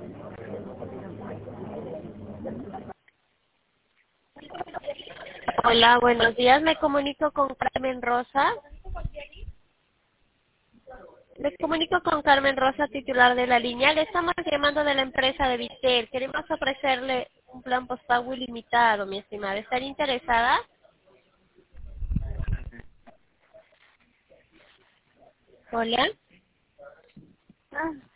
Hola, buenos días. Me comunico con Carmen Rosa. Me comunico con Carmen Rosa, titular de la línea. Le estamos llamando de la empresa de Vitel. Queremos ofrecerle un plan postpago ilimitado, mi estimada. ¿Estaría interesada? Hola. Ah,